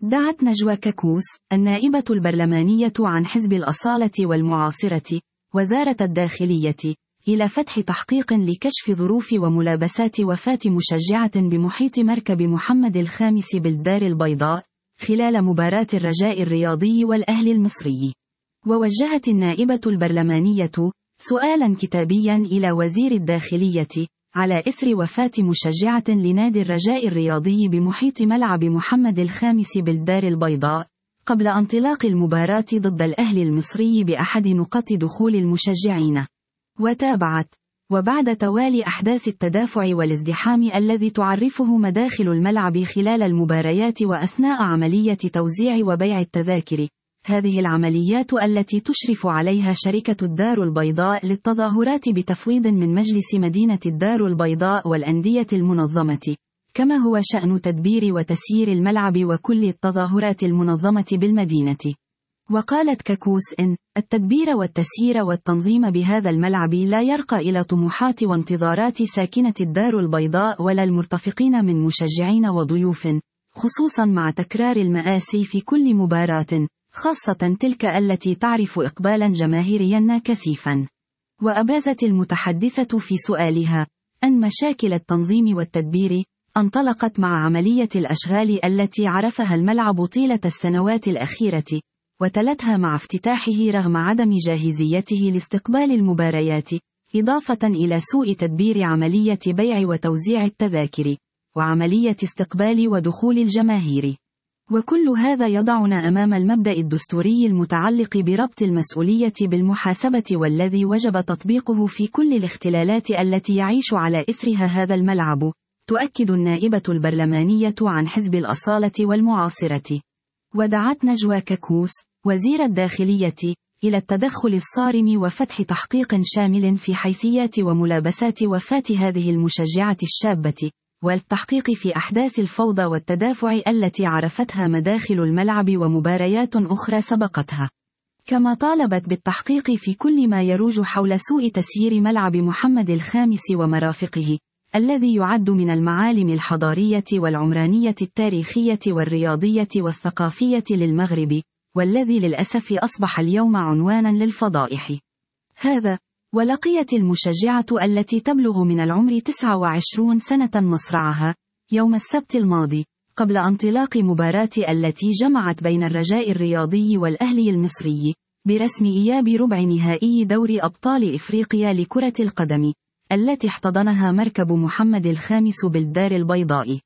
دعت نجوى ككوس النائبة البرلمانية عن حزب الأصالة والمعاصرة وزارة الداخلية إلى فتح تحقيق لكشف ظروف وملابسات وفاة مشجعة بمحيط مركب محمد الخامس بالدار البيضاء خلال مباراة الرجاء الرياضي والأهلي المصري. ووجهت النائبة البرلمانية سؤالا كتابيا إلى وزير الداخلية على إثر وفاة مشجعة لنادي الرجاء الرياضي بمحيط ملعب محمد الخامس بالدار البيضاء قبل انطلاق المباراة ضد الأهلي المصري بأحد نقاط دخول المشجعين. وتابعت: وبعد توالي أحداث التدافع والازدحام الذي تعرفه مداخل الملعب خلال المباريات وأثناء عملية توزيع وبيع التذاكر، هذه العمليات التي تشرف عليها شركة الدار البيضاء للتظاهرات بتفويض من مجلس مدينة الدار البيضاء والأندية المنظمة، كما هو شأن تدبير وتسيير الملعب وكل التظاهرات المنظمة بالمدينة. وقالت ككوس إن التدبير والتسيير والتنظيم بهذا الملعب لا يرقى إلى طموحات وانتظارات ساكنة الدار البيضاء ولا المرتفقين من مشجعين وضيوف، خصوصا مع تكرار المآسي في كل مباراة، خاصة تلك التي تعرف إقبالا جماهيريا كثيفا. وأبازت المتحدثة في سؤالها أن مشاكل التنظيم والتدبير انطلقت مع عملية الأشغال التي عرفها الملعب طيلة السنوات الأخيرة، وتلتها مع افتتاحه رغم عدم جاهزيته لاستقبال المباريات، إضافة إلى سوء تدبير عملية بيع وتوزيع التذاكر، وعملية استقبال ودخول الجماهير. وكل هذا يضعنا أمام المبدأ الدستوري المتعلق بربط المسؤولية بالمحاسبة والذي وجب تطبيقه في كل الاختلالات التي يعيش على إثرها هذا الملعب، تؤكد النائبة البرلمانية عن حزب الأصالة والمعاصرة. ودعت نجوى ككوس وزير الداخلية إلى التدخل الصارم وفتح تحقيق شامل في حيثيات وملابسات وفاة هذه المشجعة الشابة، والتحقيق في أحداث الفوضى والتدافع التي عرفتها مداخل الملعب ومباريات أخرى سبقتها. كما طالبت بالتحقيق في كل ما يروج حول سوء تسيير ملعب محمد الخامس ومرافقه، الذي يعد من المعالم الحضارية والعمرانية التاريخية والرياضية والثقافية للمغرب، والذي للأسف أصبح اليوم عنوانا للفضائح. هذا ولقيت المشجعة التي تبلغ من العمر 29 سنة مصرعها يوم السبت الماضي قبل انطلاق مباراة التي جمعت بين الرجاء الرياضي والأهلي المصري برسم إياب ربع نهائي دوري أبطال إفريقيا لكرة القدم، التي احتضنها مركب محمد الخامس بالدار البيضاء.